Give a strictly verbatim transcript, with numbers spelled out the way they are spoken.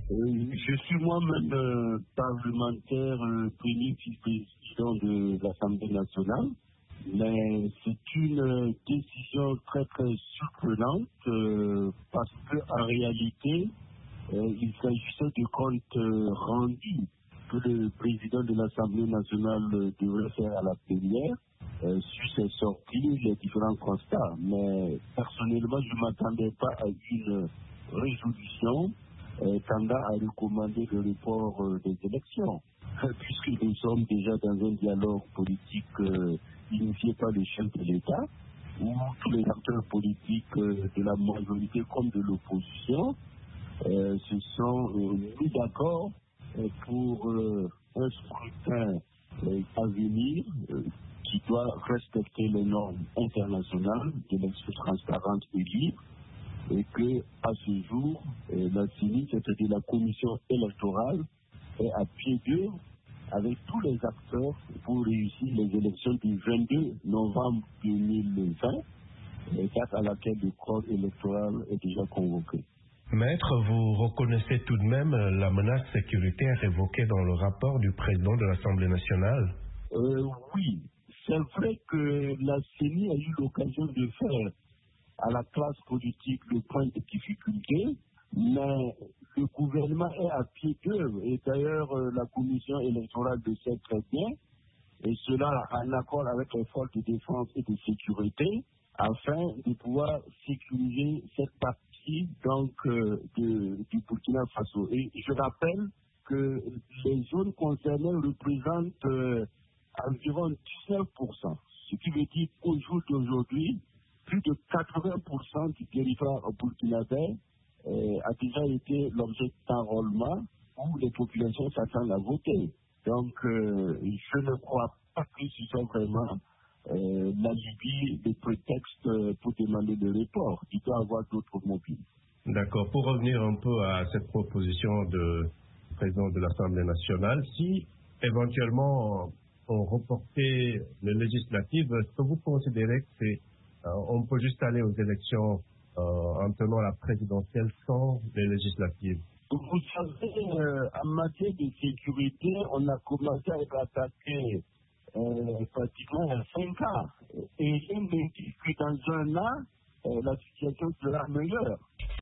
Euh, je suis moi-même euh, parlementaire, euh, premier vice-président de l'Assemblée nationale, mais c'est une euh, décision très très surprenante euh, parce qu'en réalité, euh, il s'agissait de comptes euh, rendus que le président de l'Assemblée nationale euh, devrait faire à la plénière euh, sur ses sorties, les différents constats. Mais personnellement, je ne m'attendais pas à une résolution euh, tendant à recommander le report euh, des élections, puisque nous sommes déjà dans un dialogue politique euh, initié par le chef de l'État, où tous les acteurs politiques euh, de la majorité comme de l'opposition euh, se sont euh, mis d'accord euh, pour euh, un scrutin euh, à venir euh, qui doit respecter les normes internationales d'élections transparentes et libres, et que à ce jour, euh, la C E N I, c'est-à-dire la commission électorale, est à pied d'œuvre avec tous les acteurs pour réussir les élections du vingt-deux novembre deux mille vingt, euh, date à laquelle le corps électoral est déjà convoqué. Maître, vous reconnaissez tout de même la menace sécuritaire évoquée dans le rapport du président de l'Assemblée nationale? euh, Oui, c'est vrai que la C E N I a eu l'occasion de faire à la classe politique le point de difficulté, mais le gouvernement est à pied d'œuvre, et d'ailleurs euh, la commission électorale le sait très bien, et cela en accord avec les forces de défense et de sécurité, afin de pouvoir sécuriser cette partie donc euh, de, du Burkina Faso. Et je rappelle que les zones concernées représentent euh, environ dix-neuf pour cent, ce qui veut dire qu'au jour d'aujourd'hui, plus de quatre-vingts pour cent du territoire burkinabé euh, a déjà été l'objet d'enrôlement où les populations s'attendent à voter. Donc, euh, je ne crois pas que ce soit vraiment euh, la Libye le prétexte euh, pour demander le report. Il doit y avoir d'autres motifs. D'accord. Pour revenir un peu à cette proposition de président de l'Assemblée nationale, si éventuellement on reportait les législatives, est-ce que vous considérez que c'est Euh, on peut juste aller aux élections euh, en tenant la présidentielle sans les législatives? Vous savez, euh, en matière de sécurité, on a commencé à être attaqué euh, pratiquement il y a cinq ans. Et je me dis que dans un an, euh, la situation sera meilleure.